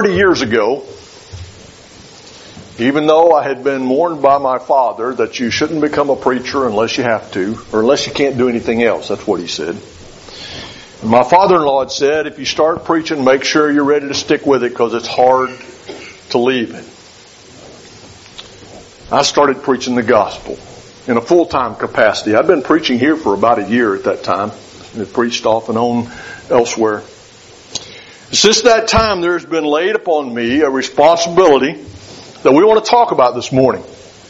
30 years ago, even though I had been warned by my father that you shouldn't become a preacher unless you have to, or unless you can't do anything else. That's what he said. And my father-in-law had said, if you start preaching, make sure you're ready to stick with it because it's hard to leave it. I started preaching the gospel in a full-time capacity. I'd been preaching here for about a year at that time, and had preached off and on elsewhere. Since that time, there's been laid upon me a responsibility that we want to talk about this morning.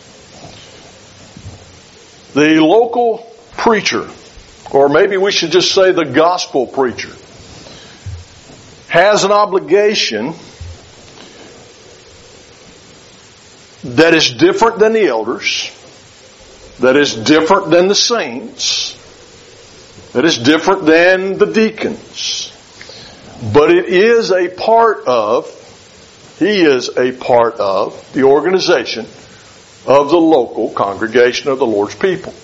The local preacher, or maybe we should just say the gospel preacher, has an obligation that is different than the elders, that is different than the saints, that is different than the deacons. But it is a part of, he is a part of the organization of the local congregation of the Lord's people.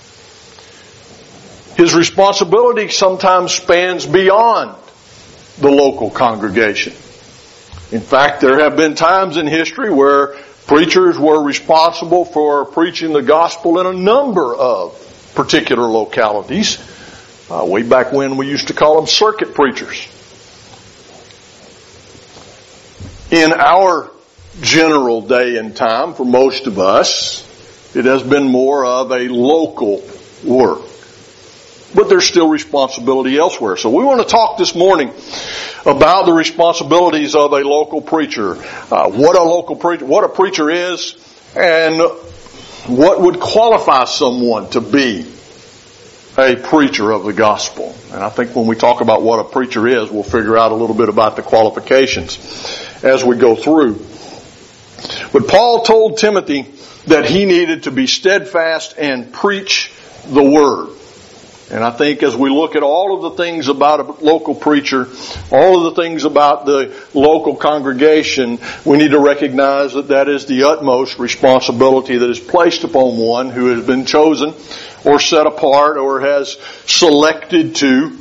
His responsibility sometimes spans beyond the local congregation. In fact, there have been times in history where preachers were responsible for preaching the gospel in a number of particular localities. Way back when we used to call them circuit preachers. In our general day and time, for most of us, it has been more of a local work. But there's still responsibility elsewhere. So we want to talk this morning about the responsibilities of a local preacher. What a preacher is, and what would qualify someone to be a preacher of the gospel. And I think when we talk about what a preacher is, we'll figure out a little bit about the qualifications as we go through. But Paul told Timothy that he needed to be steadfast and preach the word. And I think as we look at all of the things about a local preacher, all of the things about the local congregation, we need to recognize that that is the utmost responsibility that is placed upon one who has been chosen or set apart or has selected to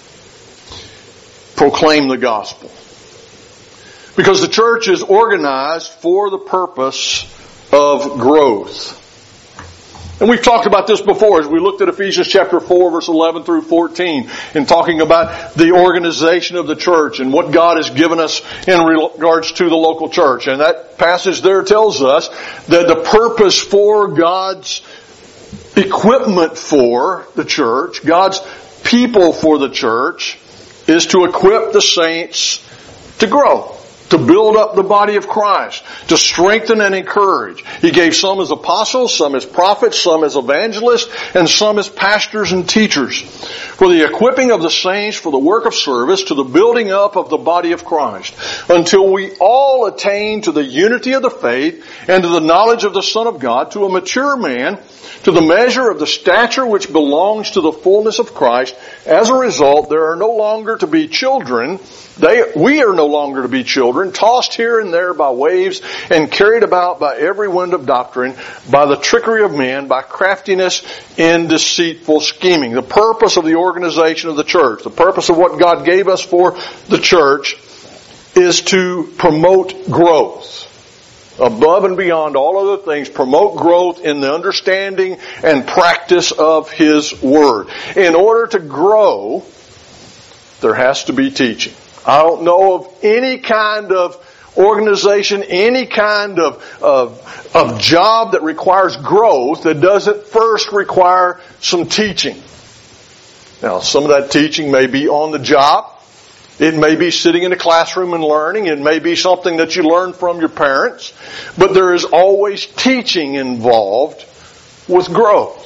proclaim the gospel. Because the church is organized for the purpose of growth. And we've talked about this before as we looked at Ephesians chapter 4 verse 11 through 14 in talking about the organization of the church and what God has given us in regards to the local church. And that passage there tells us that the purpose for God's equipment for the church, God's people for the church, is to equip the saints to grow. To build up the body of Christ, to strengthen and encourage. He gave some as apostles, some as prophets, some as evangelists, and some as pastors and teachers, for the equipping of the saints for the work of service, to the building up of the body of Christ, until we all attain to the unity of the faith and to the knowledge of the Son of God, to a mature man, to the measure of the stature which belongs to the fullness of Christ. As a result, there are no longer to be children. We are no longer to be children, tossed here and there by waves and carried about by every wind of doctrine, by the trickery of men, by craftiness in deceitful scheming. The purpose of the organization of the church, the purpose of what God gave us for the church, is to promote growth. Above and beyond all other things, promote growth in the understanding and practice of His Word. In order to grow, there has to be teaching. I don't know of any kind of organization, any kind of job that requires growth that doesn't first require some teaching. Now, some of that teaching may be on the job. It may be sitting in a classroom and learning. It may be something that you learn from your parents. But there is always teaching involved with growth.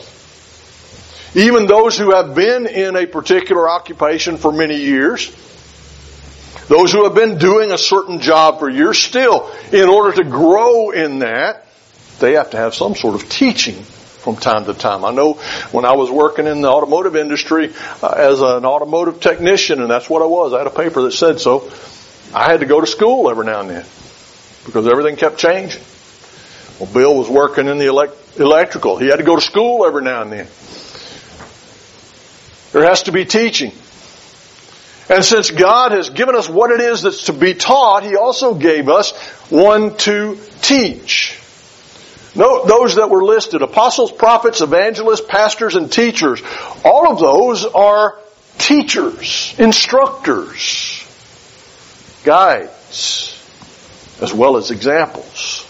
Even those who have been in a particular occupation for many years, those who have been doing a certain job for years, still, in order to grow in that, they have to have some sort of teaching from time to time. I know when I was working in the automotive industry as an automotive technician, and that's what I was. I had a paper that said so. I had to go to school every now and then because everything kept changing. Well, Bill was working in the electrical. He had to go to school every now and then. There has to be teaching. And since God has given us what it is that's to be taught, He also gave us one to teach. Note those that were listed: apostles, prophets, evangelists, pastors, and teachers. All of those are teachers, instructors, guides, as well as examples.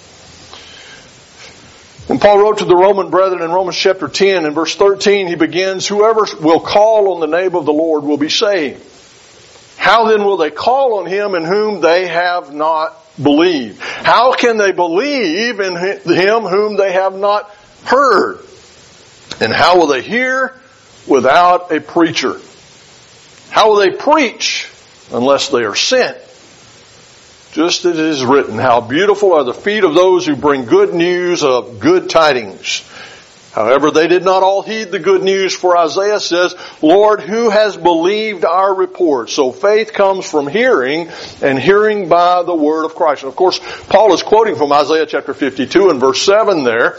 When Paul wrote to the Roman brethren in Romans chapter 10 and verse 13, he begins, "Whoever will call on the name of the Lord will be saved. How then will they call on Him in whom they have not believed? How can they believe in Him whom they have not heard? And how will they hear without a preacher? How will they preach unless they are sent? Just as it is written, how beautiful are the feet of those who bring good news of good tidings. However, they did not all heed the good news, for Isaiah says, Lord, who has believed our report? So faith comes from hearing, and hearing by the word of Christ." And of course, Paul is quoting from Isaiah chapter 52 and verse 7 there.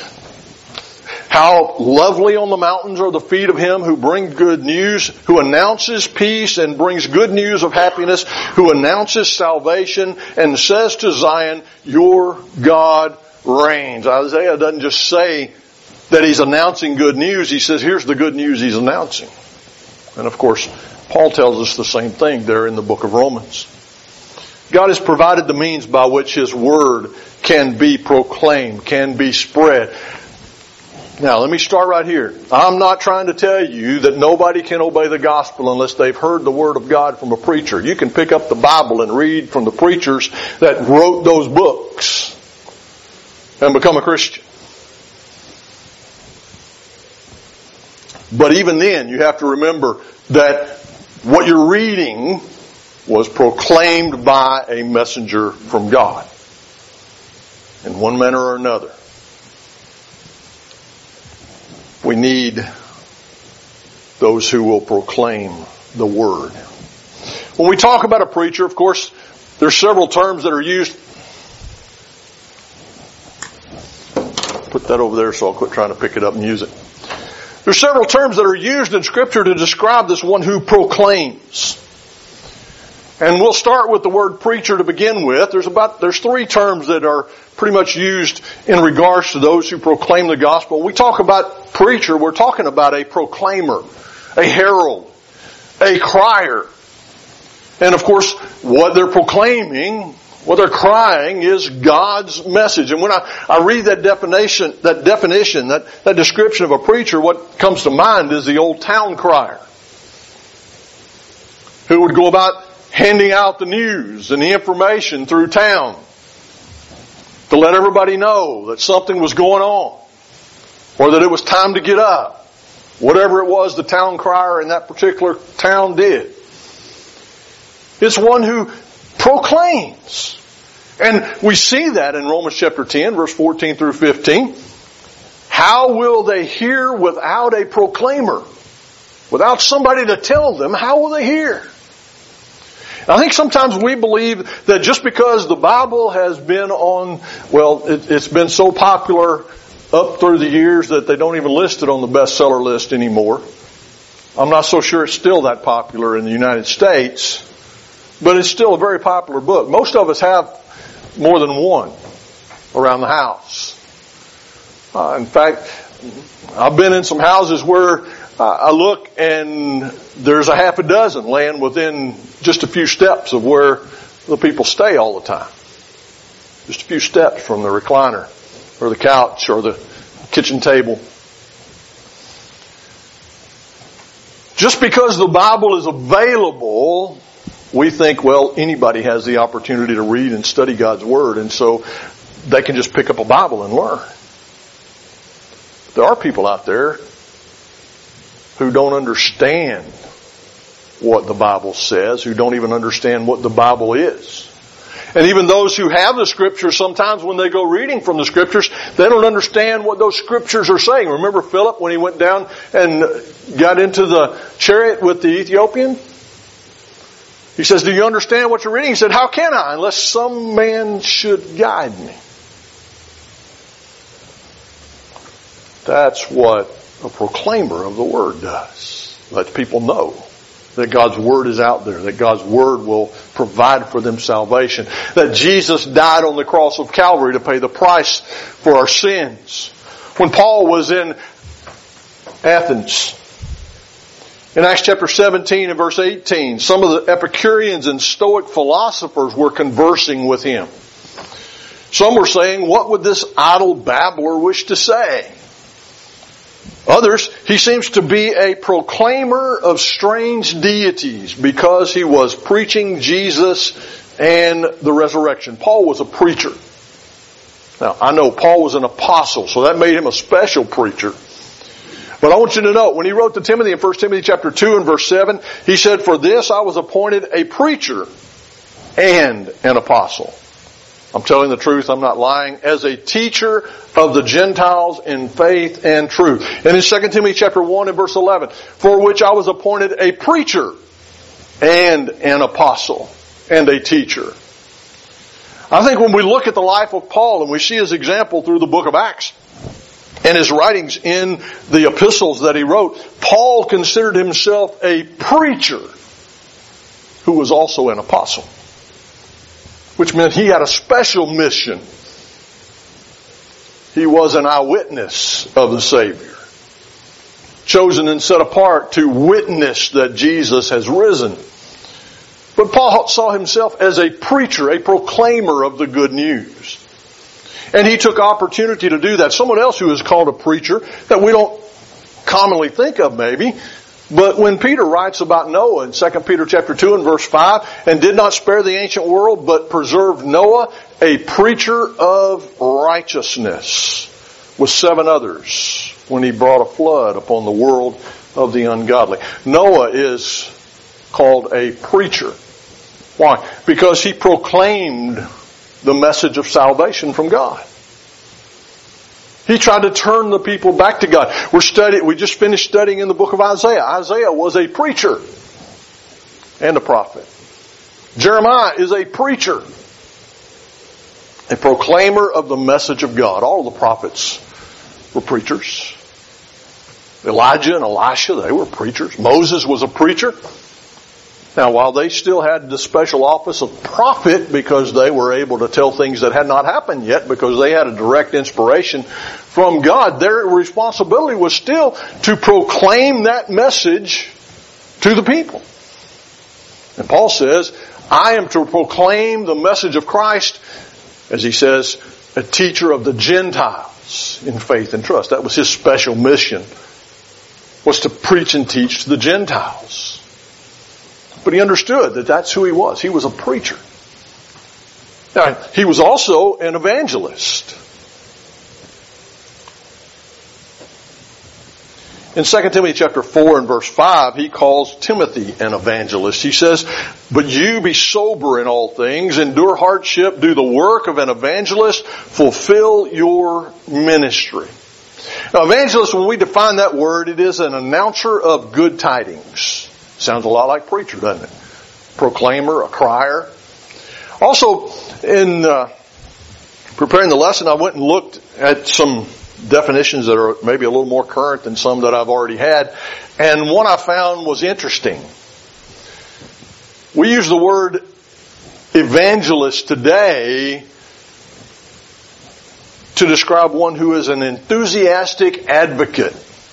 How lovely on the mountains are the feet of him who brings good news, who announces peace and brings good news of happiness, who announces salvation and says to Zion, your God reigns. Isaiah doesn't just say that he's announcing good news. He says, here's the good news he's announcing. And of course, Paul tells us the same thing there in the book of Romans. God has provided the means by which His Word can be proclaimed, can be spread. Now, let me start right here. I'm not trying to tell you that nobody can obey the gospel unless they've heard the Word of God from a preacher. You can pick up the Bible and read from the preachers that wrote those books and become a Christian. But even then, you have to remember that what you're reading was proclaimed by a messenger from God in one manner or another. We need those who will proclaim the Word. When we talk about a preacher, of course, there's several terms that are used. Put that over there so I'll quit trying to pick it up and use it. There's several terms that are used in Scripture to describe this one who proclaims. And we'll start with the word preacher to begin with. There's three terms that are pretty much used in regards to those who proclaim the gospel. When we talk about preacher, we're talking about a proclaimer, a herald, a crier. And of course, what they're proclaiming, what they're crying is God's message. And when I read that definition, that description of a preacher, what comes to mind is the old town crier who would go about handing out the news and the information through town to let everybody know that something was going on or that it was time to get up. Whatever it was the town crier in that particular town did. It's one who proclaims. And we see that in Romans chapter 10, verse 14 through 15. How will they hear without a proclaimer? Without somebody to tell them, how will they hear? I think sometimes we believe that just because the Bible has been it's been so popular up through the years that they don't even list it on the bestseller list anymore. I'm not so sure it's still that popular in the United States, but it's still a very popular book. Most of us have more than one around the house. In fact, I've been in some houses where I look and there's a half a dozen laying within just a few steps of where the people stay all the time. Just a few steps from the recliner or the couch or the kitchen table. Just because the Bible is available, we think, well, anybody has the opportunity to read and study God's Word, and so they can just pick up a Bible and learn. There are people out there who don't understand what the Bible says, who don't even understand what the Bible is. And even those who have the Scriptures, sometimes when they go reading from the Scriptures, they don't understand what those Scriptures are saying. Remember Philip when he went down and got into the chariot with the Ethiopian? He says, do you understand what you're reading? He said, how can I unless some man should guide me? That's what a proclaimer of the Word does. Lets people know that God's Word is out there, that God's Word will provide for them salvation, that Jesus died on the cross of Calvary to pay the price for our sins. When Paul was in Athens, in Acts chapter 17 and verse 18, some of the Epicureans and Stoic philosophers were conversing with him. Some were saying, what would this idle babbler wish to say? Others, he seems to be a proclaimer of strange deities because he was preaching Jesus and the resurrection. Paul was a preacher. Now, I know Paul was an apostle, so that made him a special preacher. But I want you to know, when he wrote to Timothy in 1 Timothy chapter 2 and verse 7, he said, for this I was appointed a preacher and an apostle. I'm telling the truth, I'm not lying. As a teacher of the Gentiles in faith and truth. And in 2 Timothy chapter 1 and verse 11, for which I was appointed a preacher and an apostle and a teacher. I think when we look at the life of Paul and we see his example through the book of Acts and his writings in the epistles that he wrote, Paul considered himself a preacher who was also an apostle. Which meant he had a special mission. He was an eyewitness of the Savior. Chosen and set apart to witness that Jesus has risen. But Paul saw himself as a preacher, a proclaimer of the good news. And he took opportunity to do that. Someone else who is called a preacher that we don't commonly think of maybe, but when Peter writes about Noah in 2 Peter chapter 2 and verse 5, and did not spare the ancient world, but preserved Noah, a preacher of righteousness, with 7 others, when he brought a flood upon the world of the ungodly. Noah is called a preacher. Why? Because he proclaimed the message of salvation from God. He tried to turn the people back to God. We just finished studying in the book of Isaiah. Isaiah was a preacher and a prophet. Jeremiah is a preacher, a proclaimer of the message of God. All the prophets were preachers. Elijah and Elisha, they were preachers. Moses was a preacher. Now, while they still had the special office of prophet because they were able to tell things that had not happened yet because they had a direct inspiration from God, their responsibility was still to proclaim that message to the people. And Paul says, I am to proclaim the message of Christ, as he says, a teacher of the Gentiles in faith and trust. That was his special mission, was to preach and teach to the Gentiles. But he understood that that's who he was. He was a preacher. Now, he was also an evangelist. In 2 Timothy chapter 4 and verse 5, he calls Timothy an evangelist. He says, but you be sober in all things, endure hardship, do the work of an evangelist, fulfill your ministry. Now, evangelist, when we define that word, it is an announcer of good tidings. Sounds a lot like preacher, doesn't it? Proclaimer, a crier. Also, in preparing the lesson, I went and looked at some definitions that are maybe a little more current than some that I've already had. And one I found was interesting. We use the word evangelist today to describe one who is an enthusiastic advocate.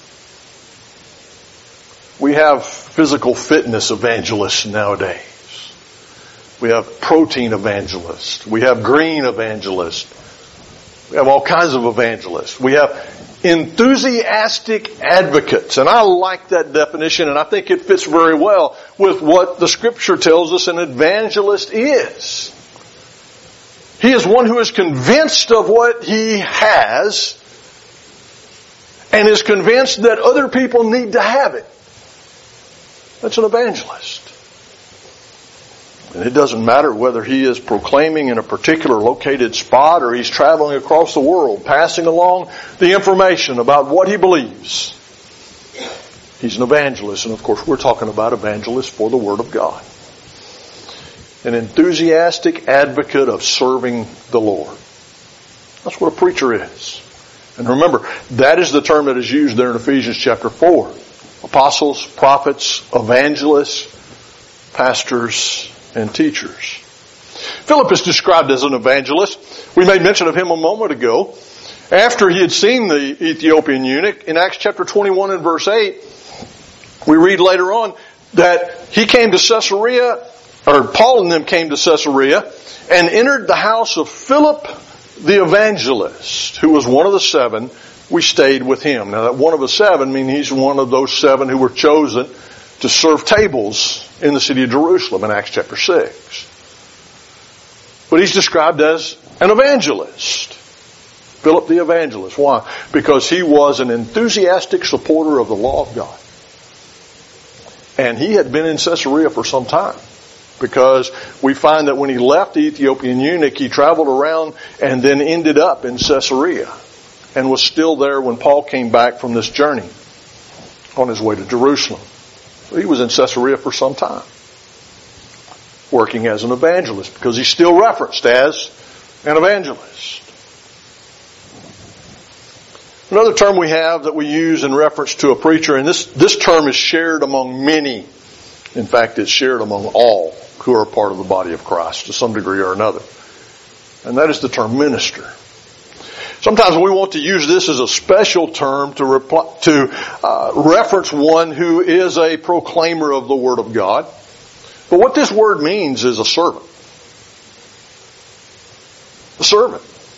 We have physical fitness evangelists nowadays. We have protein evangelists. We have green evangelists. We have all kinds of evangelists. We have enthusiastic advocates. And I like that definition, and I think it fits very well with what the Scripture tells us an evangelist is. He is one who is convinced of what he has and is convinced that other people need to have it. That's an evangelist. And it doesn't matter whether he is proclaiming in a particular located spot or he's traveling across the world, passing along the information about what he believes. He's an evangelist. And of course, we're talking about evangelists for the Word of God. An enthusiastic advocate of serving the Lord. That's what a preacher is. And remember, that is the term that is used there in Ephesians chapter 4. apostles, prophets, evangelists, pastors, and teachers. Philip is described as an evangelist. We made mention of him a moment ago. After he had seen the Ethiopian eunuch, in Acts chapter 21 and verse 8, we read later on that he came to Caesarea, or Paul and them came to Caesarea, and entered the house of Philip the evangelist, who was one of the 7. We stayed with him. Now that one of the 7 means he's one of those 7 who were chosen to serve tables in the city of Jerusalem in Acts chapter 6. But he's described as an evangelist. Philip the evangelist. Why? Because he was an enthusiastic supporter of the law of God. And he had been in Caesarea for some time. Because we find that when he left the Ethiopian eunuch, he traveled around and then ended up in Caesarea. And was still there when Paul came back from this journey on his way to Jerusalem. So he was in Caesarea for some time, working as an evangelist, because he's still referenced as an evangelist. Another term we have that we use in reference to a preacher, and this term is shared among many. In fact, it's shared among all who are part of the body of Christ to some degree or another. And that is the term minister. Sometimes we want to use this as a special term to reference one who is a proclaimer of the Word of God. But what this word means is a servant. A servant.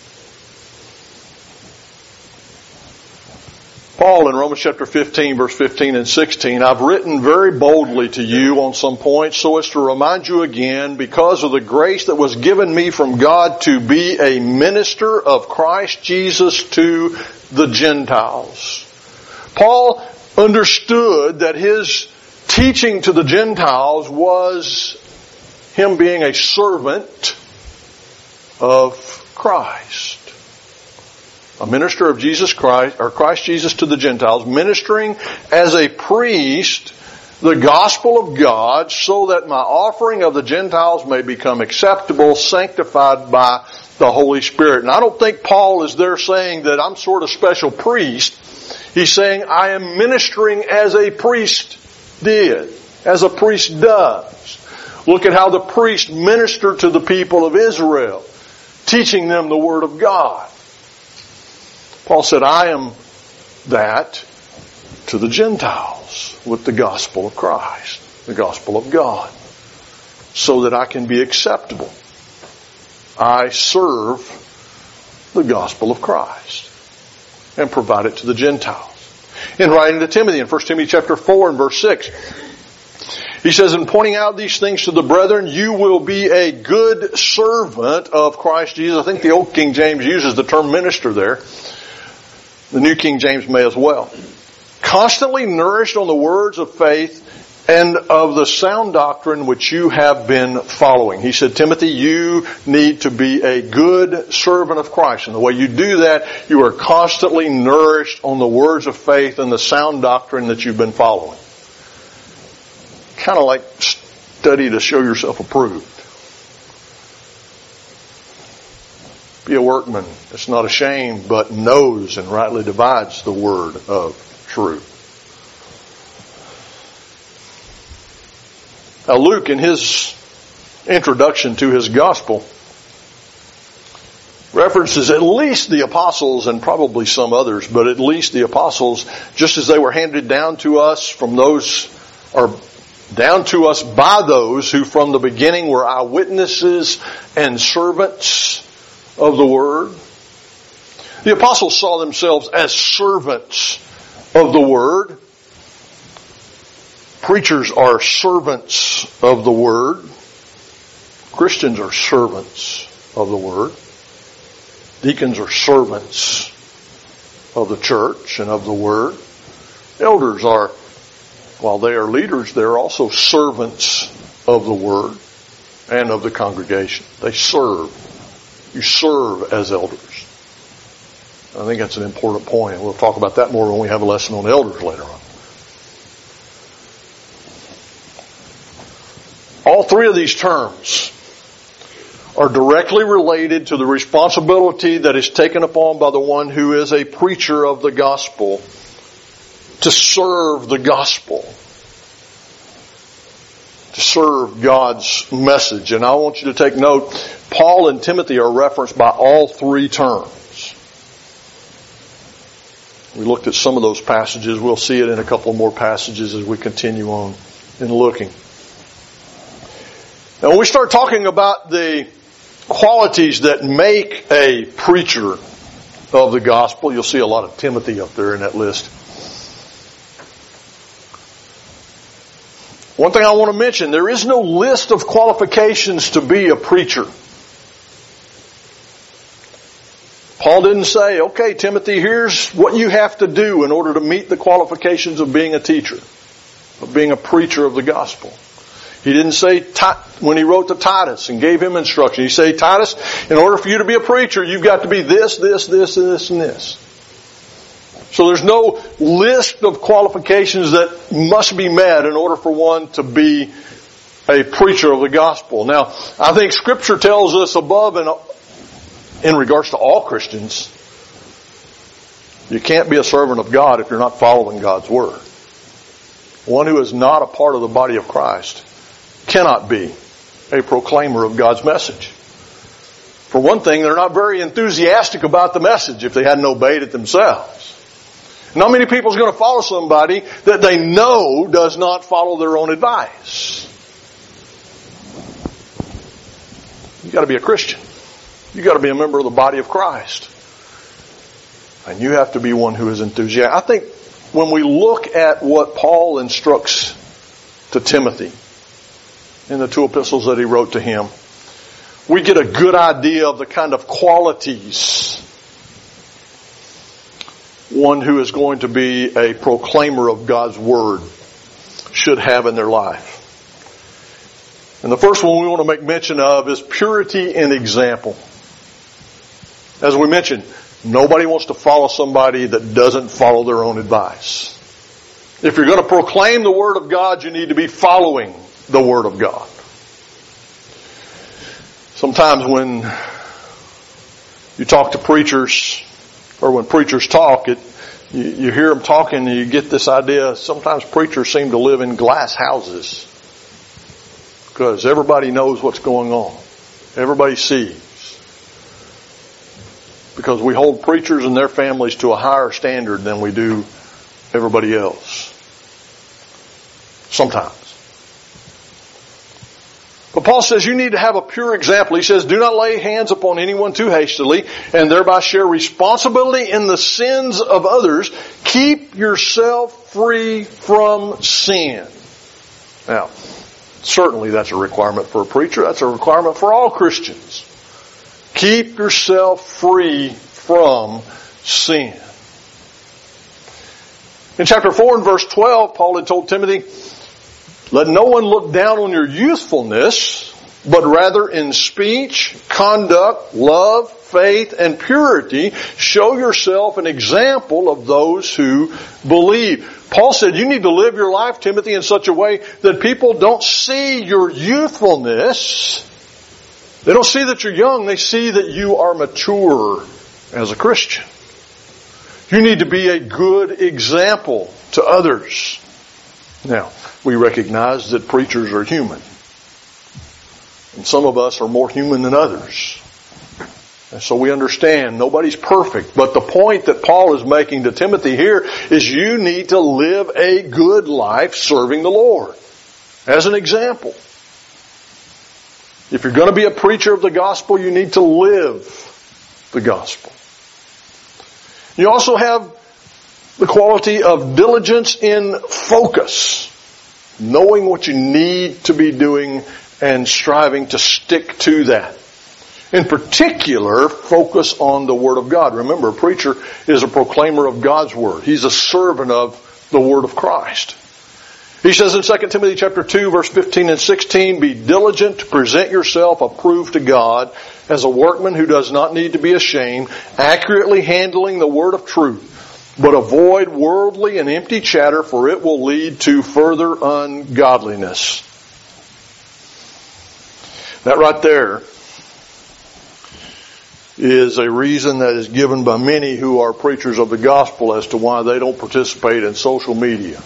Paul in Romans chapter 15, verse 15 and 16, I've written very boldly to you on some points so as to remind you again, because of the grace that was given me from God to be a minister of Christ Jesus to the Gentiles. Paul understood that his teaching to the Gentiles was him being a servant of Christ. A minister of Jesus Christ, or Christ Jesus to the Gentiles, ministering as a priest the gospel of God so that my offering of the Gentiles may become acceptable, sanctified by the Holy Spirit. And I don't think Paul is there saying that I'm sort of special priest. He's saying I am ministering as a priest did, as a priest does. Look at how the priest ministered to the people of Israel, teaching them the Word of God. Paul said, I am that to the Gentiles with the gospel of Christ, the gospel of God, so that I can be acceptable. I serve the gospel of Christ and provide it to the Gentiles. In writing to Timothy in 1 Timothy chapter 4 and verse 6, he says, in pointing out these things to the brethren, you will be a good servant of Christ Jesus. I think the Old King James uses the term minister there. The New King James may as well. Constantly nourished on the words of faith and of the sound doctrine which you have been following. He said, Timothy, you need to be a good servant of Christ. And the way you do that, you are constantly nourished on the words of faith and the sound doctrine that you've been following. Kind of like study to show yourself approved. Be a workman that's not ashamed, but knows and rightly divides the word of truth. Now Luke, in his introduction to his gospel, references at least the apostles and probably some others, but at least the apostles, just as they were handed down to us from those, or down to us by those who from the beginning were eyewitnesses and servants of the Word. The apostles saw themselves as servants of the Word. Preachers are servants of the Word. Christians are servants of the Word. Deacons are servants of the church and of the Word. Elders are, while they are leaders, they're also servants of the Word and of the congregation. They serve. You serve as elders. I think that's an important point. We'll talk about that more when we have a lesson on elders later on. All three of these terms are directly related to the responsibility that is taken upon by the one who is a preacher of the gospel to serve the gospel, to serve God's message. And I want you to take note, Paul and Timothy are referenced by all three terms. We looked at some of those passages. We'll see it in a couple more passages as we continue on in looking. Now, when we start talking about the qualities that make a preacher of the gospel, you'll see a lot of Timothy up there in that list. One thing I want to mention, there is no list of qualifications to be a preacher. Paul didn't say, okay, Timothy, here's what you have to do in order to meet the qualifications of being a teacher, of being a preacher of the gospel. He didn't say, when he wrote to Titus and gave him instruction, he said, Titus, in order for you to be a preacher, you've got to be this, this, this, this, and this. So there's no list of qualifications that must be met in order for one to be a preacher of the gospel. Now, I think Scripture tells us above and in regards to all Christians, you can't be a servant of God if you're not following God's Word. One who is not a part of the body of Christ cannot be a proclaimer of God's message. For one thing, they're not very enthusiastic about the message if they hadn't obeyed it themselves. Not many people are going to follow somebody that they know does not follow their own advice. You've got to be a Christian. You've got to be a member of the body of Christ. And you have to be one who is enthusiastic. I think when we look at what Paul instructs to Timothy in the two epistles that he wrote to him, we get a good idea of the kind of qualities one who is going to be a proclaimer of God's Word should have in their life. And the first one we want to make mention of is purity in example. As we mentioned, nobody wants to follow somebody that doesn't follow their own advice. If you're going to proclaim the Word of God, you need to be following the Word of God. Sometimes when you talk to preachers, or when preachers talk, you hear them talking and you get this idea, sometimes preachers seem to live in glass houses. Because everybody knows what's going on. Everybody sees. Because we hold preachers and their families to a higher standard than we do everybody else. Sometimes. But Paul says you need to have a pure example. He says, do not lay hands upon anyone too hastily and thereby share responsibility in the sins of others. Keep yourself free from sin. Now, certainly that's a requirement for a preacher. That's a requirement for all Christians. Keep yourself free from sin. In chapter 4 and verse 12, Paul had told Timothy, let no one look down on your youthfulness, but rather in speech, conduct, love, faith, and purity, show yourself an example of those who believe. Paul said you need to live your life, Timothy, in such a way that people don't see your youthfulness. They don't see that you're young. They see that you are mature as a Christian. You need to be a good example to others. Now, we recognize that preachers are human. And some of us are more human than others. And so we understand nobody's perfect. But the point that Paul is making to Timothy here is you need to live a good life serving the Lord. As an example. If you're going to be a preacher of the gospel, you need to live the gospel. You also have the quality of diligence in focus. Knowing what you need to be doing and striving to stick to that. In particular, focus on the Word of God. Remember, a preacher is a proclaimer of God's Word. He's a servant of the Word of Christ. He says in 2 Timothy chapter 2, verse 15 and 16, be diligent to present yourself approved to God as a workman who does not need to be ashamed, accurately handling the word of truth. But avoid worldly and empty chatter, for it will lead to further ungodliness. That right there is a reason that is given by many who are preachers of the gospel as to why they don't participate in social media.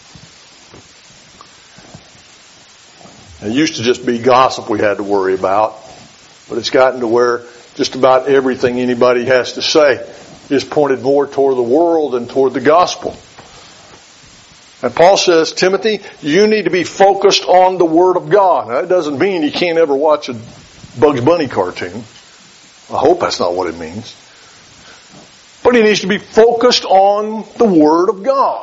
It used to just be gossip we had to worry about, but it's gotten to where just about everything anybody has to say is pointed more toward the world than toward the gospel. And Paul says, Timothy, you need to be focused on the Word of God. Now, that doesn't mean you can't ever watch a Bugs Bunny cartoon. I hope that's not what it means. But he needs to be focused on the Word of God.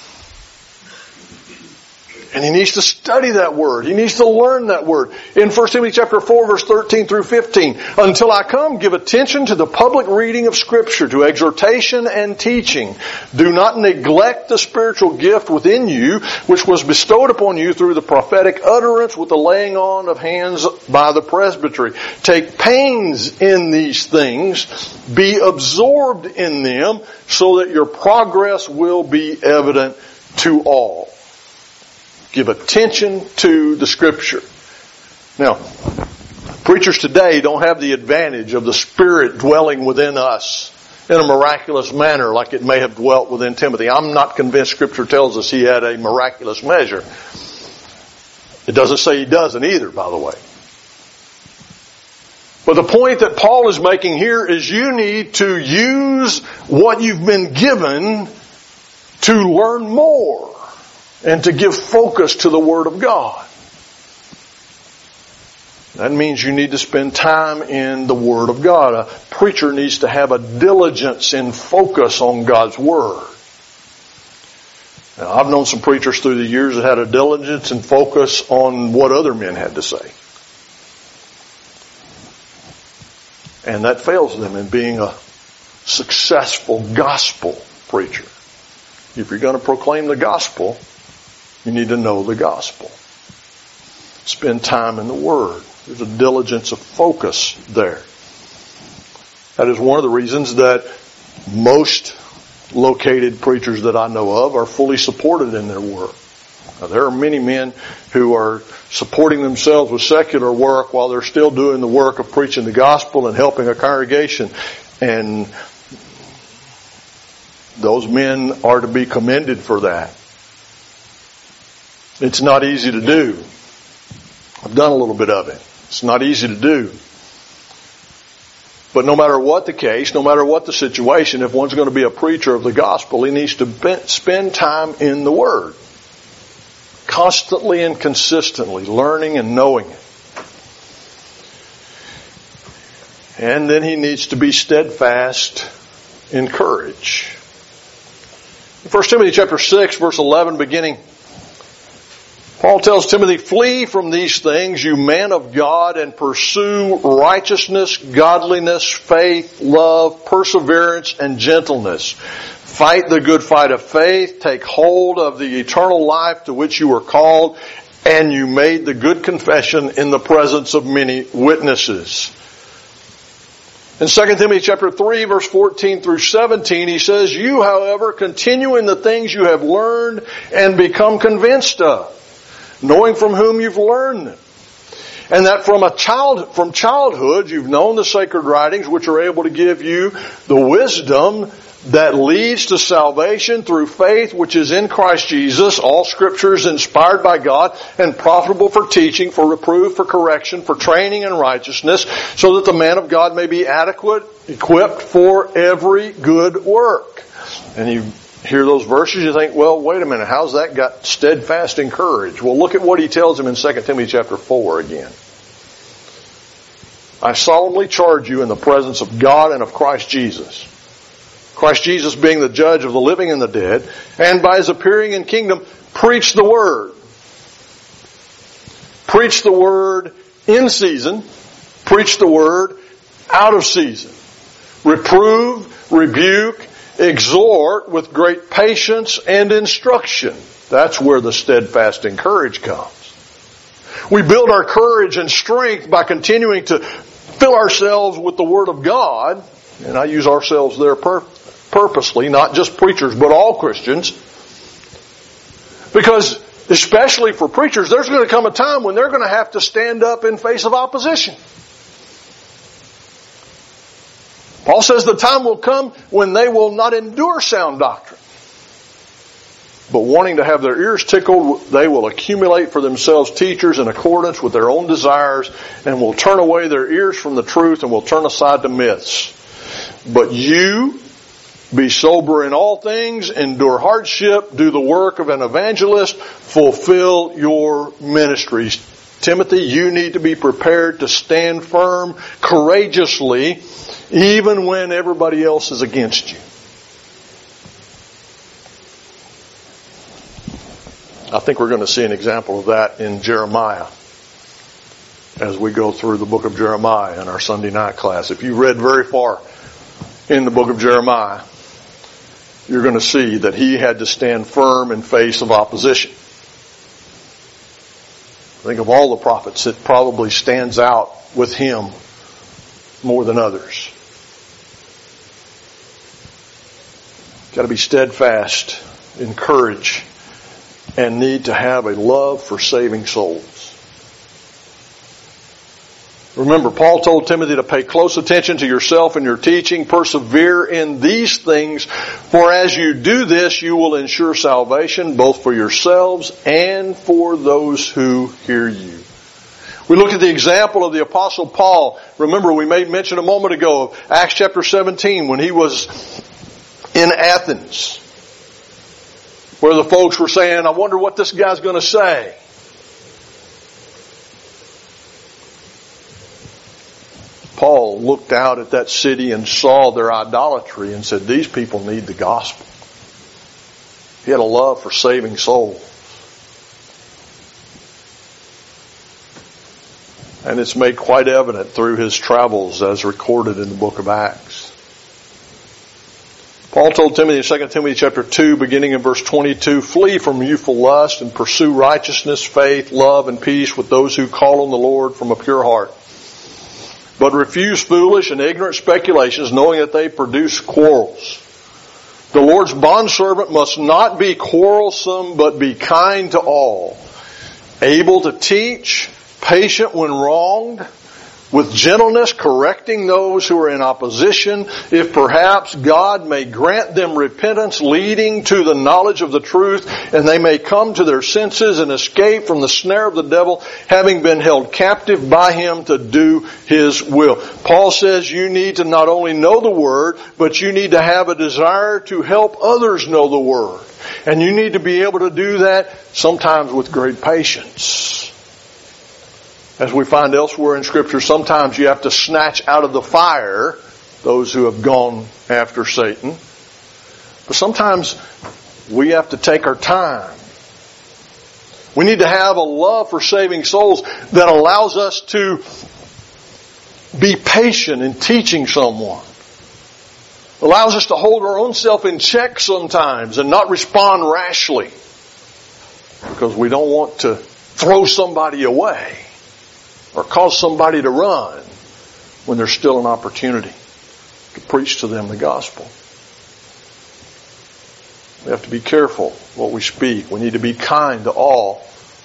And he needs to study that Word. He needs to learn that Word. In 1 Timothy chapter 4, verse 13 through 15, until I come, give attention to the public reading of Scripture, to exhortation and teaching. Do not neglect the spiritual gift within you, which was bestowed upon you through the prophetic utterance with the laying on of hands by the presbytery. Take pains in these things. Be absorbed in them, so that your progress will be evident to all. Give attention to the Scripture. Now, preachers today don't have the advantage of the Spirit dwelling within us in a miraculous manner like it may have dwelt within Timothy. I'm not convinced Scripture tells us he had a miraculous measure. It doesn't say he doesn't either, by the way. But the point that Paul is making here is you need to use what you've been given to learn more and to give focus to the Word of God. That means you need to spend time in the Word of God. A preacher needs to have a diligence in focus on God's Word. Now, I've known some preachers through the years that had a diligence and focus on what other men had to say. And that fails them in being a successful gospel preacher. If you're going to proclaim the gospel, you need to know the gospel. Spend time in the Word. There's a diligence of focus there. That is one of the reasons that most located preachers that I know of are fully supported in their work. Now, there are many men who are supporting themselves with secular work while they're still doing the work of preaching the gospel and helping a congregation. And those men are to be commended for that. It's not easy to do. I've done a little bit of it. It's not easy to do. But no matter what the case, no matter what the situation, if one's going to be a preacher of the gospel, he needs to spend time in the Word. Constantly and consistently, learning and knowing it. And then he needs to be steadfast in courage. In 1 Timothy chapter 6, verse 11 beginning, Paul tells Timothy, flee from these things, you man of God, and pursue righteousness, godliness, faith, love, perseverance, and gentleness. Fight the good fight of faith. Take hold of the eternal life to which you were called, and you made the good confession in the presence of many witnesses. In 2 Timothy chapter 3, verse 14 through 17, he says, you, however, continue in the things you have learned and become convinced of, knowing from whom you've learned them. And that from childhood you've known the sacred writings, which are able to give you the wisdom that leads to salvation through faith which is in Christ Jesus. All Scripture is inspired by God and profitable for teaching, for reproof, for correction, for training in righteousness, so that the man of God may be adequate, equipped for every good work. And you hear those verses, you think, well, wait a minute, how's that got steadfast in courage? Well, look at what he tells him in 2 Timothy chapter 4 again. I solemnly charge you in the presence of God and of Christ Jesus. Christ Jesus being the judge of the living and the dead, and by his appearing in kingdom, preach the word. Preach the word in season. Preach the word out of season. Reprove, rebuke, exhort with great patience and instruction. That's where the steadfast in courage comes. We build our courage and strength by continuing to fill ourselves with the Word of God. And I use ourselves there purposely, not just preachers, but all Christians. Because, especially for preachers, there's going to come a time when they're going to have to stand up in face of opposition. Paul says the time will come when they will not endure sound doctrine. But wanting to have their ears tickled, they will accumulate for themselves teachers in accordance with their own desires, and will turn away their ears from the truth and will turn aside to myths. But you, be sober in all things, endure hardship, do the work of an evangelist, fulfill your ministries. Timothy, you need to be prepared to stand firm courageously, even when everybody else is against you. I think we're going to see an example of that in Jeremiah as we go through the book of Jeremiah in our Sunday night class. If you read very far in the book of Jeremiah, you're going to see that he had to stand firm in face of opposition. I think of all the prophets, it probably stands out with him more than others. Got to be steadfast in courage and need to have a love for saving souls. Remember, Paul told Timothy to pay close attention to yourself and your teaching. Persevere in these things, for as you do this, you will ensure salvation both for yourselves and for those who hear you. We look at the example of the Apostle Paul. Remember, we made mention a moment ago of Acts chapter 17 when he was in Athens, where the folks were saying, I wonder what this guy's going to say. Paul looked out at that city and saw their idolatry and said, these people need the gospel. He had a love for saving souls. And it's made quite evident through his travels as recorded in the book of Acts. Paul told Timothy in 2 Timothy chapter 2, beginning in verse 22, flee from youthful lust and pursue righteousness, faith, love, and peace with those who call on the Lord from a pure heart. But refuse foolish and ignorant speculations, knowing that they produce quarrels. The Lord's bondservant must not be quarrelsome, but be kind to all, able to teach, patient when wronged, with gentleness correcting those who are in opposition, if perhaps God may grant them repentance leading to the knowledge of the truth, and they may come to their senses and escape from the snare of the devil, having been held captive by him to do his will. Paul says you need to not only know the Word, but you need to have a desire to help others know the Word. And you need to be able to do that sometimes with great patience. As we find elsewhere in Scripture, sometimes you have to snatch out of the fire those who have gone after Satan. But sometimes we have to take our time. We need to have a love for saving souls that allows us to be patient in teaching someone. Allows us to hold our own self in check sometimes and not respond rashly. Because we don't want to throw somebody away or cause somebody to run when there's still an opportunity to preach to them the gospel. We have to be careful what we speak. We need to be kind to all.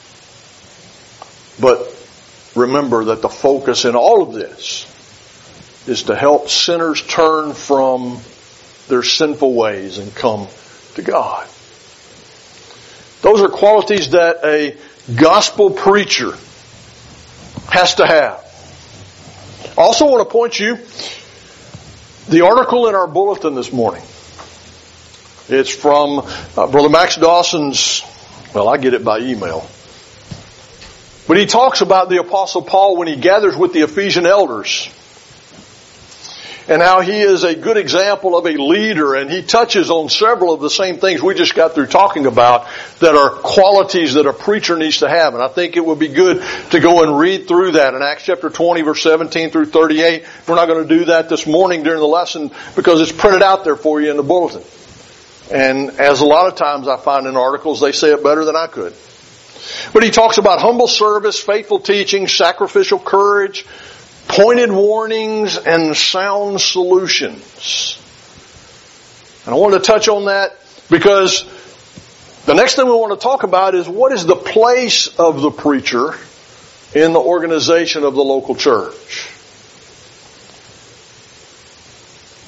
But remember that the focus in all of this is to help sinners turn from their sinful ways and come to God. Those are qualities that a gospel preacher has to have. I also want to point you the article in our bulletin this morning. It's from Brother Max Dawson's, well, I get it by email. But he talks about the Apostle Paul when he gathers with the Ephesian elders and how he is a good example of a leader, and he touches on several of the same things we just got through talking about that are qualities that a preacher needs to have. And I think it would be good to go and read through that in Acts chapter 20 verse 17 through 38. We're not going to do that this morning during the lesson because it's printed out there for you in the bulletin. And as a lot of times I find in articles, they say it better than I could. But he talks about humble service, faithful teaching, sacrificial courage, pointed warnings, and sound solutions. And I want to touch on that because the next thing we want to talk about is what is the place of the preacher in the organization of the local church.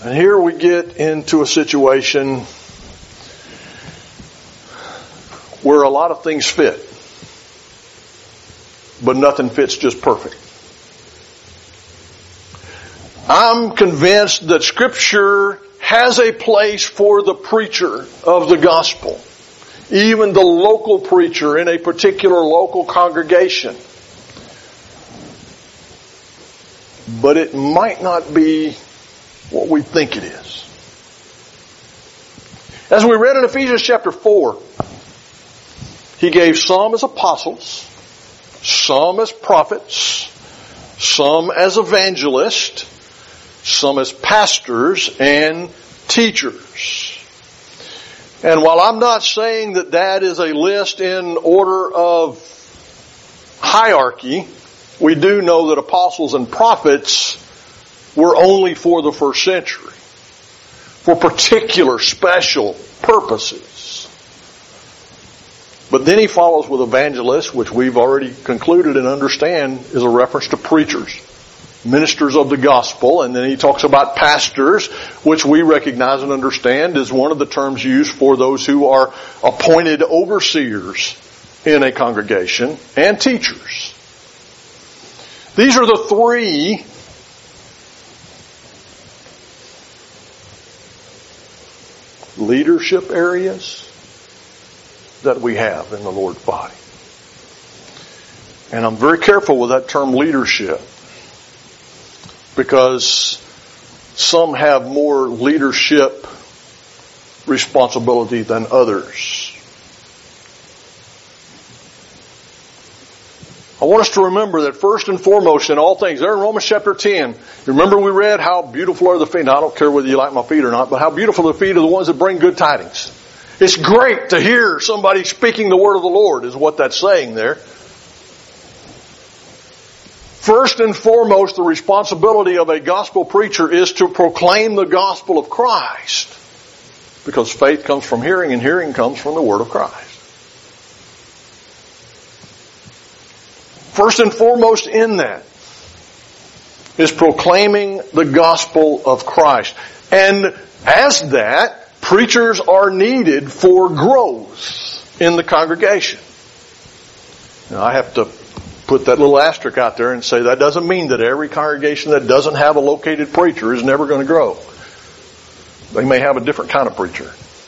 And here we get into a situation where a lot of things fit, but nothing fits just perfect. I'm convinced that Scripture has a place for the preacher of the gospel, even the local preacher in a particular local congregation. But it might not be what we think it is. As we read in Ephesians chapter 4, He gave some as apostles, some as prophets, some as evangelists, some as pastors and teachers. And while I'm not saying that that is a list in order of hierarchy, we do know that apostles and prophets were only for the first century, for particular special purposes. But then he follows with evangelists, which we've already concluded and understand is a reference to preachers, ministers of the gospel. And then he talks about pastors, which we recognize and understand is one of the terms used for those who are appointed overseers in a congregation, and teachers. These are the three leadership areas that we have in the Lord's body. And I'm very careful with that term leadership, because some have more leadership responsibility than others. I want us to remember that first and foremost in all things, there in Romans chapter 10, remember we read how beautiful are the feet. Now I don't care whether you like my feet or not, but how beautiful are the feet of the ones that bring good tidings. It's great to hear somebody speaking the word of the Lord, is what that's saying there. First and foremost, the responsibility of a gospel preacher is to proclaim the gospel of Christ, because faith comes from hearing, and hearing comes from the word of Christ. First and foremost in that is proclaiming the gospel of Christ. And as that, preachers are needed for growth in the congregation. Now, I have to put that little asterisk out there and say that doesn't mean that every congregation that doesn't have a located preacher is never going to grow. They may have a different kind of preacher.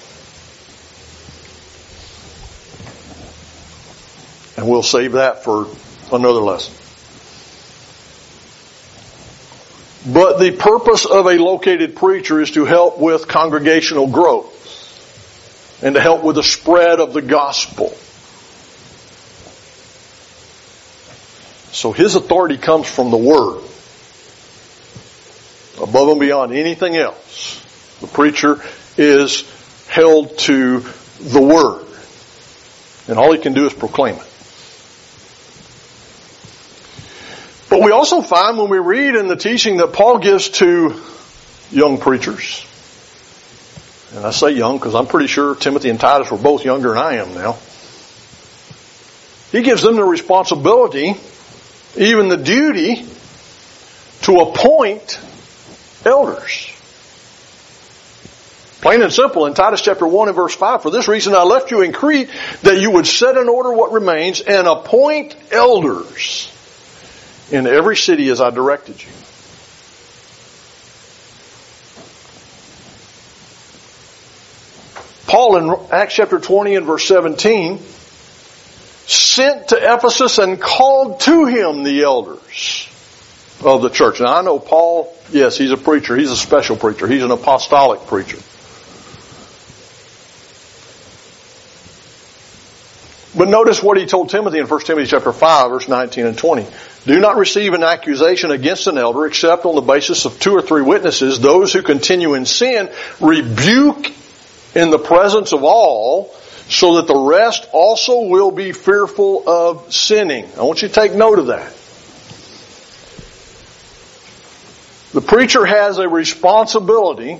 And we'll save that for another lesson. But the purpose of a located preacher is to help with congregational growth and to help with the spread of the gospel. So his authority comes from the Word, above and beyond anything else. The preacher is held to the Word, and all he can do is proclaim it. But we also find when we read in the teaching that Paul gives to young preachers, and I say young because I'm pretty sure Timothy and Titus were both younger than I am now. He gives them the responsibility, even the duty, to appoint elders. Plain and simple, in Titus chapter 1 and verse 5, for this reason I left you in Crete, that you would set in order what remains and appoint elders in every city as I directed you. Paul in Acts chapter 20 and verse 17 sent to Ephesus and called to him the elders of the church. Now I know Paul, yes, he's a preacher. He's a special preacher. He's an apostolic preacher. But notice what he told Timothy in 1 Timothy chapter 5, verse 19 and 20. Do not receive an accusation against an elder except on the basis of 2 or 3 witnesses. Those who continue in sin rebuke in the presence of all, so that the rest also will be fearful of sinning. I want you to take note of that. The preacher has a responsibility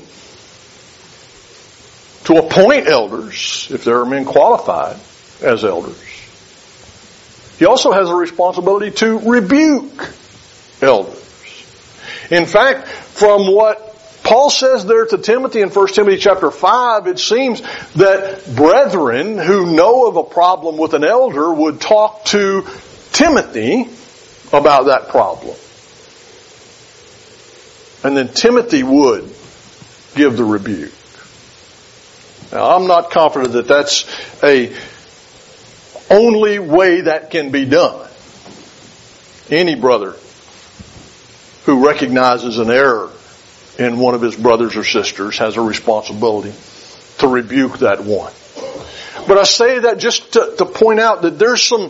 to appoint elders, if there are men qualified as elders. He also has a responsibility to rebuke elders. In fact, from what Paul says there to Timothy in 1 Timothy chapter 5, it seems that brethren who know of a problem with an elder would talk to Timothy about that problem. And then Timothy would give the rebuke. Now, I'm not confident that that's a only way that can be done. Any brother who recognizes an error in one of his brothers or sisters has a responsibility to rebuke that one. But I say that just to point out that there's some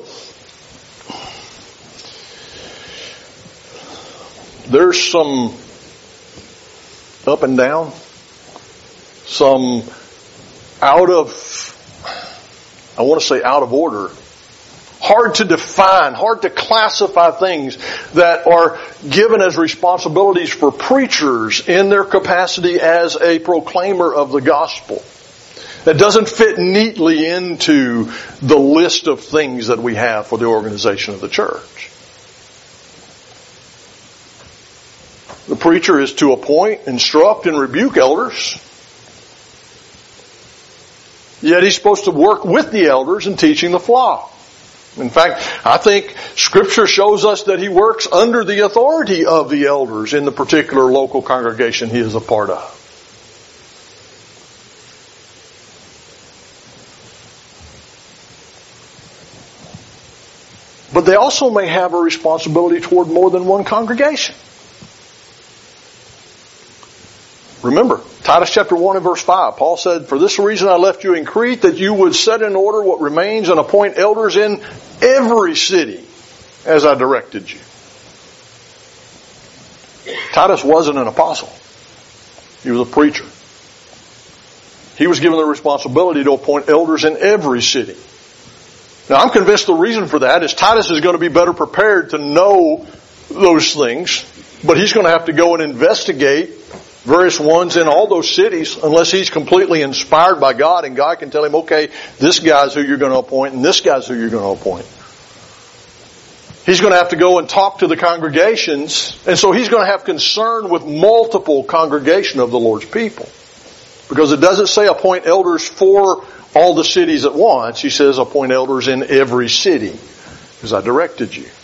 up and down, some out of order, hard to define, hard to classify things that are given as responsibilities for preachers in their capacity as a proclaimer of the gospel. That doesn't fit neatly into the list of things that we have for the organization of the church. The preacher is to appoint, instruct, and rebuke elders. Yet he's supposed to work with the elders in teaching the flock. In fact, I think Scripture shows us that he works under the authority of the elders in the particular local congregation he is a part of. But they also may have a responsibility toward more than one congregation. Remember, Titus chapter 1 and verse 5, Paul said, "For this reason I left you in Crete, that you would set in order what remains and appoint elders in every city, as I directed you." Titus wasn't an apostle. He was a preacher. He was given the responsibility to appoint elders in every city. Now, I'm convinced the reason for that is Titus is going to be better prepared to know those things, but he's going to have to go and investigate various ones in all those cities unless he's completely inspired by God and God can tell him, okay, this guy's who you're going to appoint and this guy's who you're going to appoint. He's going to have to go and talk to the congregations, and so he's going to have concern with multiple congregation of the Lord's people. Because it doesn't say appoint elders for all the cities at once. He says appoint elders in every city, as I directed you.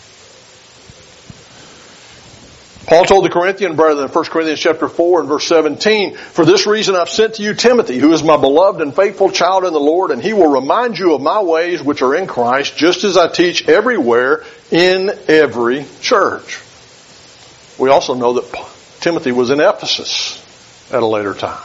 Paul told the Corinthian brethren in 1 Corinthians chapter 4 and verse 17, "For this reason I've sent to you Timothy, who is my beloved and faithful child in the Lord, and he will remind you of my ways which are in Christ, just as I teach everywhere in every church." We also know that Timothy was in Ephesus at a later time.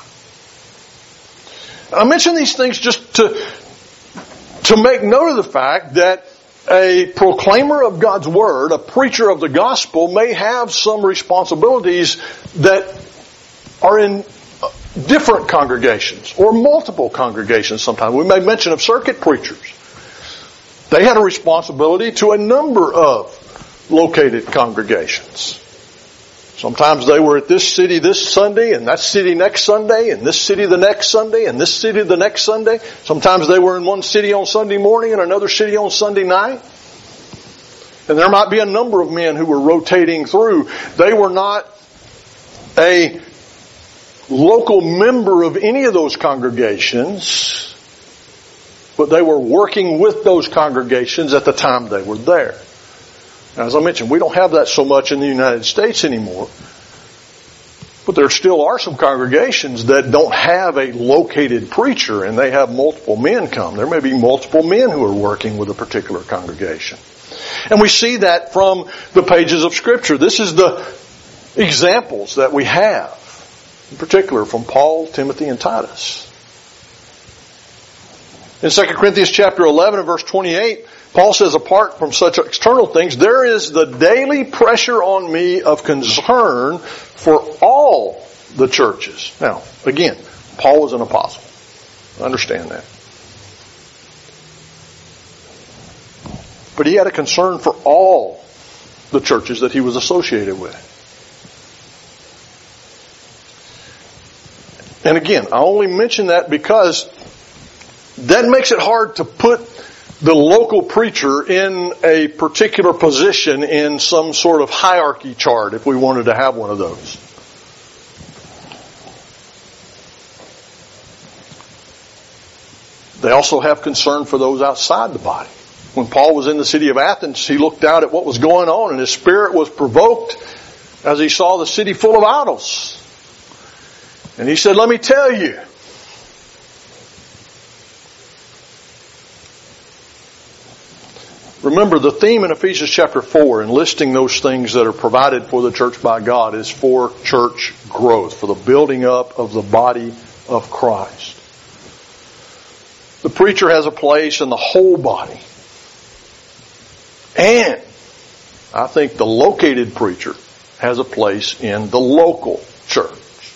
I mention these things just to make note of the fact that a proclaimer of God's Word, a preacher of the gospel, may have some responsibilities that are in different congregations or multiple congregations sometimes. We may mention of circuit preachers. They had a responsibility to a number of located congregations. Sometimes they were at this city this Sunday, and that city next Sunday, and this city the next Sunday, and this city the next Sunday. Sometimes they were in one city on Sunday morning and another city on Sunday night. And there might be a number of men who were rotating through. They were not a local member of any of those congregations, but they were working with those congregations at the time they were there. Now, as I mentioned, we don't have that so much in the United States anymore. But there still are some congregations that don't have a located preacher and they have multiple men come. There may be multiple men who are working with a particular congregation. And we see that from the pages of Scripture. This is the examples that we have, in particular from Paul, Timothy, and Titus. In 2 Corinthians chapter 11 and verse 28, Paul says, apart from such external things, there is the daily pressure on me of concern for all the churches. Now, again, Paul was an apostle. Understand that. But he had a concern for all the churches that he was associated with. And again, I only mention that because that makes it hard to put the local preacher in a particular position in some sort of hierarchy chart if we wanted to have one of those. They also have concern for those outside the body. When Paul was in the city of Athens, he looked out at what was going on, and his spirit was provoked as he saw the city full of idols. And he said, let me tell you, remember, the theme in Ephesians chapter 4 in listing those things that are provided for the church by God is for church growth, for the building up of the body of Christ. The preacher has a place in the whole body. And I think the located preacher has a place in the local church.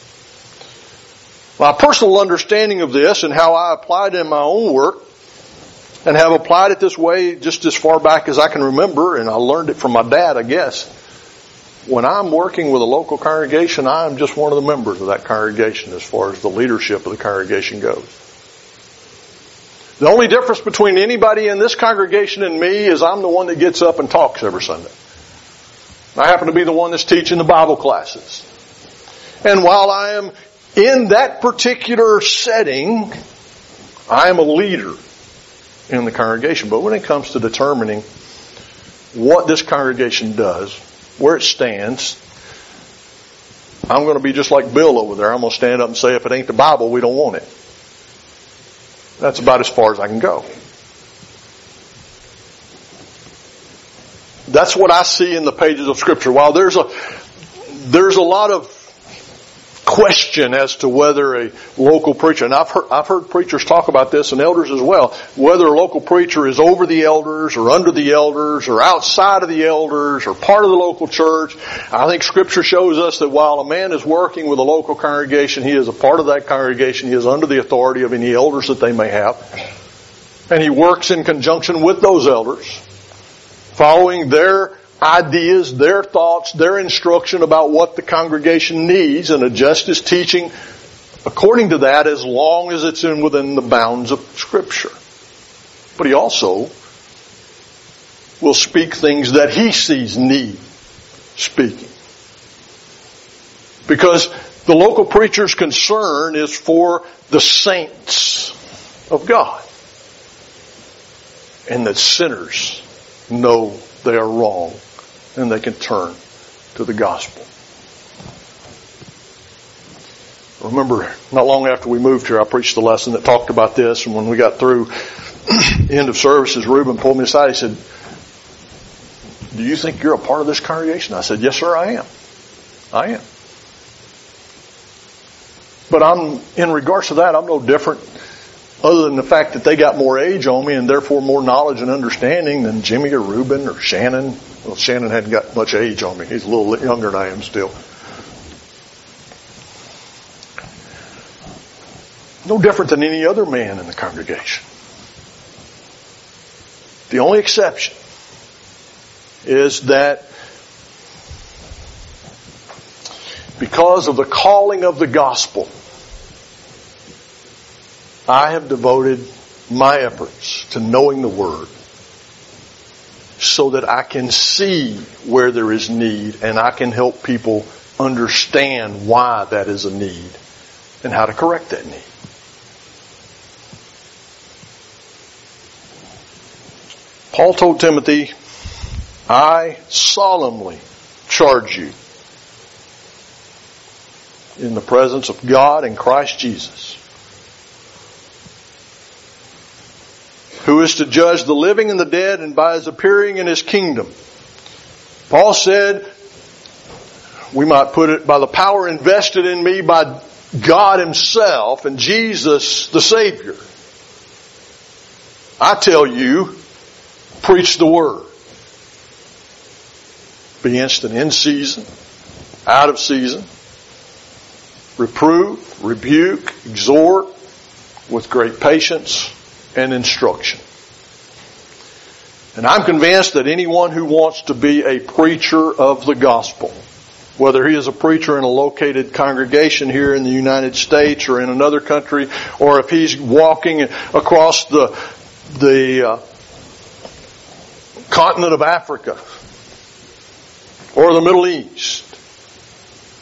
My personal understanding of this and how I applied it in my own work, and have applied it this way just as far back as I can remember, and I learned it from my dad, I guess. When I'm working with a local congregation, I am just one of the members of that congregation as far as the leadership of the congregation goes. The only difference between anybody in this congregation and me is I'm the one that gets up and talks every Sunday. I happen to be the one that's teaching the Bible classes. And while I am in that particular setting, I am a leader in the congregation. But when it comes to determining what this congregation does, where it stands, I'm going to be just like Bill over there. I'm going to stand up and say, if it ain't the Bible, we don't want it. That's about as far as I can go. That's what I see in the pages of Scripture. While there's a lot of question as to whether a local preacher, and I've heard preachers talk about this and elders as well, whether a local preacher is over the elders or under the elders or outside of the elders or part of the local church. I think Scripture shows us that while a man is working with a local congregation, he is a part of that congregation. He is under the authority of any elders that they may have. And he works in conjunction with those elders, following their ideas, their thoughts, their instruction about what the congregation needs, and adjust his teaching according to that as long as it's within the bounds of Scripture. But he also will speak things that he sees need speaking. Because the local preacher's concern is for the saints of God. And that sinners know they are wrong and they can turn to the gospel. I remember not long after we moved here, I preached a lesson that talked about this, and when we got through end of services, Reuben pulled me aside. He said, do you think you're a part of this congregation? I said, yes, sir, I am. I am. But in regards to that, I'm no different other than the fact that they got more age on me and therefore more knowledge and understanding than Jimmy or Reuben or Shannon. Well, Shannon hadn't got much age on me. He's a little younger than I am still. No different than any other man in the congregation. The only exception is that because of the calling of the gospel, I have devoted my efforts to knowing the Word so that I can see where there is need and I can help people understand why that is a need and how to correct that need. Paul told Timothy, I solemnly charge you in the presence of God and Christ Jesus, who is to judge the living and the dead, and by His appearing in His kingdom. Paul said, we might put it, by the power invested in me by God Himself and Jesus the Savior. I tell you, preach the Word. Be instant in season, out of season. Reprove, rebuke, exhort with great patience and instruction. And I'm convinced that anyone who wants to be a preacher of the gospel, whether he is a preacher in a located congregation here in the United States or in another country, or if he's walking across the continent of Africa, or the Middle East,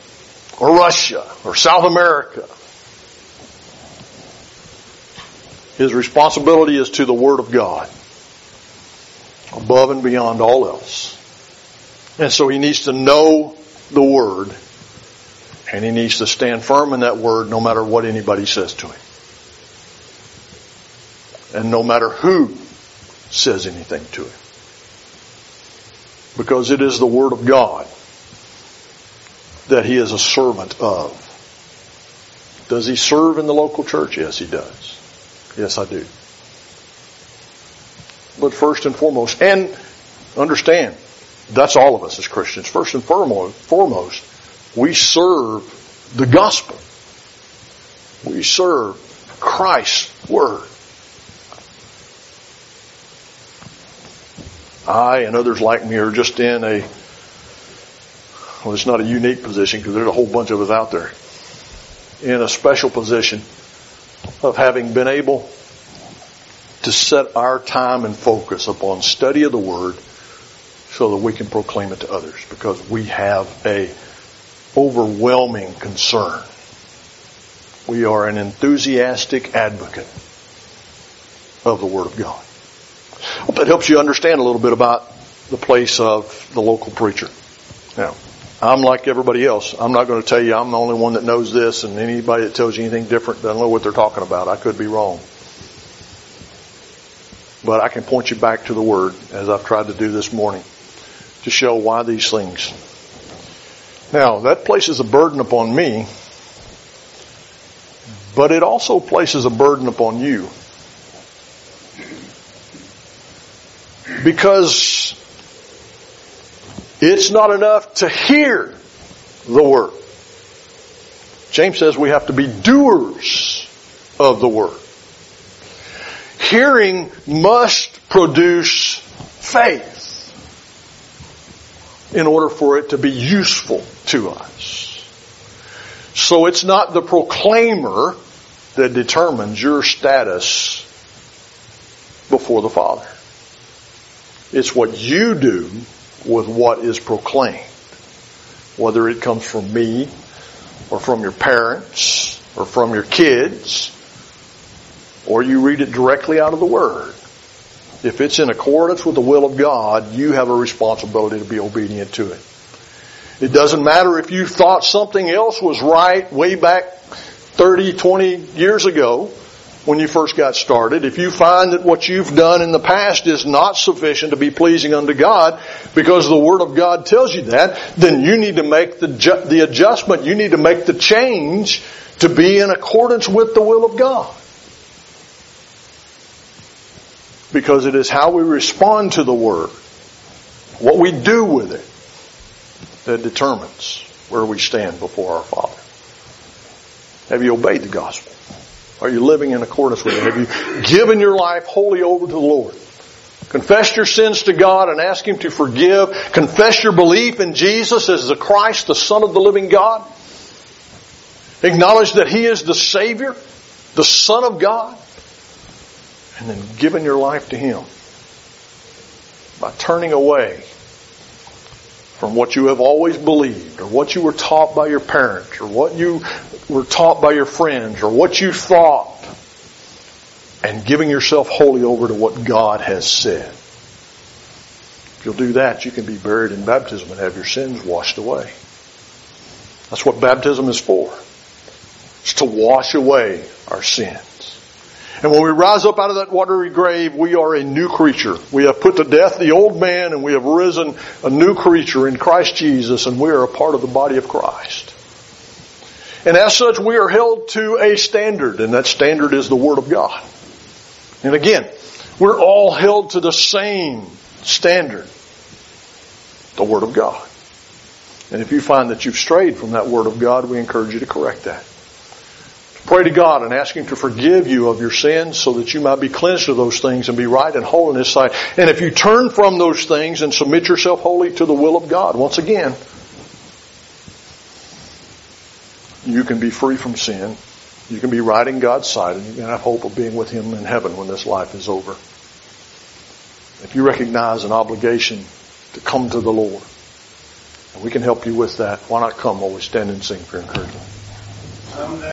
or Russia, or South America, His responsibility is to the Word of God, above and beyond all else. And so he needs to know the Word, and he needs to stand firm in that Word no matter what anybody says to him. And no matter who says anything to him. Because it is the Word of God that he is a servant of. Does he serve in the local church? Yes, he does. Yes, I do. But first and foremost, and understand, that's all of us as Christians. First and foremost, we serve the gospel. We serve Christ's Word. I and others like me are just in a, well, it's not a unique position because there's a whole bunch of us out there, in a special position of having been able to set our time and focus upon study of the Word so that we can proclaim it to others, because we have a overwhelming concern. We are an enthusiastic advocate of the Word of God. I hope that helps you understand a little bit about the place of the local preacher. Now, I'm like everybody else. I'm not going to tell you I'm the only one that knows this, and anybody that tells you anything different doesn't know what they're talking about. I could be wrong. But I can point you back to the Word, as I've tried to do this morning, to show why these things. Now, that places a burden upon me, but it also places a burden upon you. Because it's not enough to hear the Word. James says we have to be doers of the Word. Hearing must produce faith in order for it to be useful to us. So it's not the proclaimer that determines your status before the Father. It's what you do with what is proclaimed. Whether it comes from me, or from your parents, or from your kids, or you read it directly out of the Word. If it's in accordance with the will of God, you have a responsibility to be obedient to it. It doesn't matter if you thought something else was right way back 30, 20 years ago when you first got started. If you find that what you've done in the past is not sufficient to be pleasing unto God because the Word of God tells you that, then you need to make the adjustment. You need to make the change to be in accordance with the will of God. Because it is how we respond to the Word, what we do with it, that determines where we stand before our Father. Have you obeyed the gospel? Are you living in accordance with it? Have you given your life wholly over to the Lord? Confess your sins to God and ask Him to forgive. Confess your belief in Jesus as the Christ, the Son of the living God. Acknowledge that He is the Savior, the Son of God. And then giving your life to Him by turning away from what you have always believed, or what you were taught by your parents, or what you were taught by your friends, or what you thought, and giving yourself wholly over to what God has said. If you'll do that, you can be buried in baptism and have your sins washed away. That's what baptism is for. It's to wash away our sins. And when we rise up out of that watery grave, we are a new creature. We have put to death the old man, and we have risen a new creature in Christ Jesus, and we are a part of the body of Christ. And as such, we are held to a standard, and that standard is the Word of God. And again, we're all held to the same standard, the Word of God. And if you find that you've strayed from that Word of God, we encourage you to correct that. Pray to God and ask Him to forgive you of your sins so that you might be cleansed of those things and be right and whole in His sight. And if you turn from those things and submit yourself wholly to the will of God, once again, you can be free from sin. You can be right in God's sight, and you can have hope of being with Him in heaven when this life is over. If you recognize an obligation to come to the Lord, and we can help you with that, why not come while we stand and sing for encouragement?